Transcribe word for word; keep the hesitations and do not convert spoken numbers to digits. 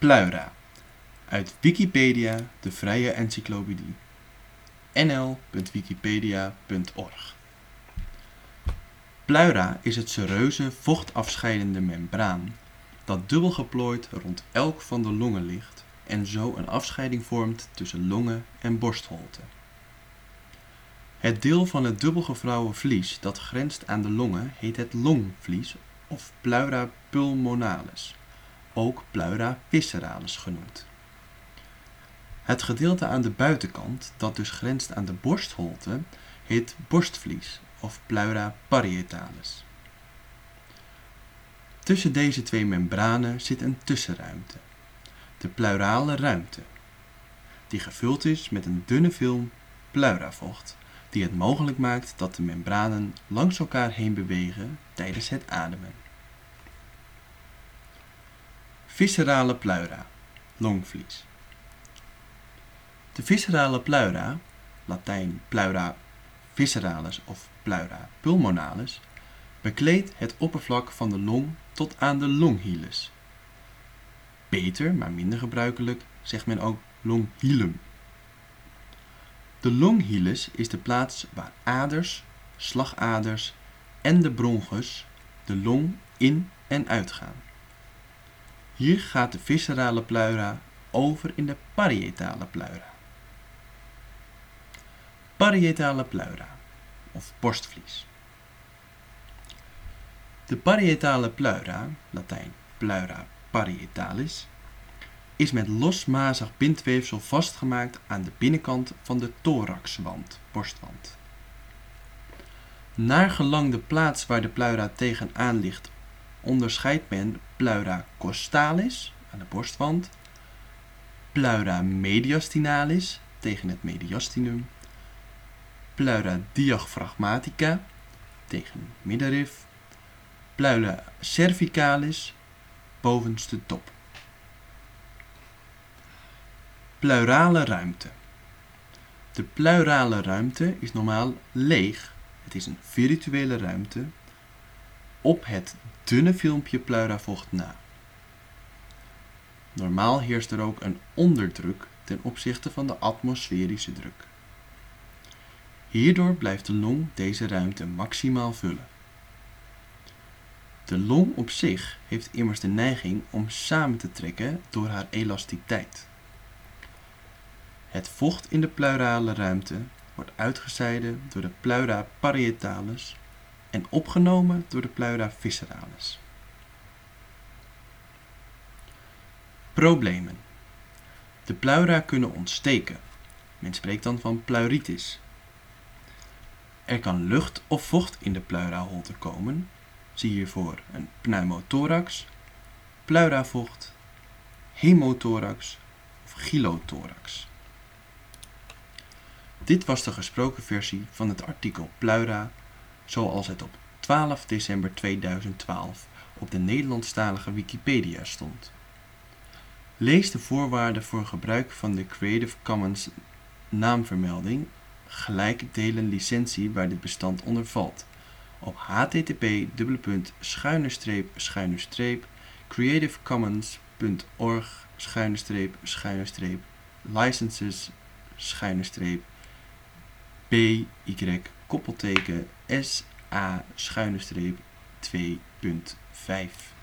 Pleura. Uit Wikipedia, de vrije encyclopedie. n l punt wikipedia punt org. Pleura is het sereuze vochtafscheidende membraan dat dubbel geplooid rond elk van de longen ligt en zo een afscheiding vormt tussen longen en borstholte. Het deel van het dubbelgevouwen vlies dat grenst aan de longen heet het longvlies of pleura pulmonalis, ook pleura visceralis genoemd. Het gedeelte aan de buitenkant, dat dus grenst aan de borstholte, heet borstvlies of pleura parietalis. Tussen deze twee membranen zit een tussenruimte, de pleurale ruimte, die gevuld is met een dunne film pleuravocht, die het mogelijk maakt dat de membranen langs elkaar heen bewegen tijdens het ademen. Viscerale pleura, longvlies. De viscerale pleura, Latijn pleura visceralis of pleura pulmonalis, bekleedt het oppervlak van de long tot aan de longhilus. Beter, maar minder gebruikelijk, zegt men ook longhilum. De longhilus is de plaats waar aders, slagaders en de bronchus de long in en uitgaan. Hier gaat de viscerale pleura over in de parietale pleura. Parietale pleura of borstvlies. De parietale pleura, Latijn pleura parietalis, is met losmazig bindweefsel vastgemaakt aan de binnenkant van de thoraxwand, borstwand. Naar gelang de plaats waar de pleura tegenaan ligt, onderscheidt men pleura costalis aan de borstwand, pleura mediastinalis tegen het mediastinum, pleura diaphragmatica tegen het middenrif, pleura cervicalis bovenste top. Pleurale ruimte. De pleurale ruimte is normaal leeg. Het is een virtuele ruimte op het dunne filmpje pleuravocht na. Normaal heerst er ook een onderdruk ten opzichte van de atmosferische druk. Hierdoor blijft de long deze ruimte maximaal vullen. De long op zich heeft immers de neiging om samen te trekken door haar elasticiteit. Het vocht in de pleurale ruimte wordt uitgescheiden door de pleura parietalis en opgenomen door de pleura visceralis. Problemen. De pleura kunnen ontsteken. Men spreekt dan van pleuritis. Er kan lucht of vocht in de pleuraholte komen. Zie hiervoor een pneumothorax, pleuravocht, hemothorax of chylothorax. Dit was de gesproken versie van het artikel Pleura, zoals het op twaalf december tweeduizend twaalf op de Nederlandstalige Wikipedia stond. Lees de voorwaarden voor gebruik van de Creative Commons naamvermelding gelijk delen licentie waar dit bestand onder valt op h t t p dubbele punt schuine streep schuine streep creativecommons punt org schuine streep schuine streep licenses schuine streep b y koppelteken s a schuine streep twee punt vijf.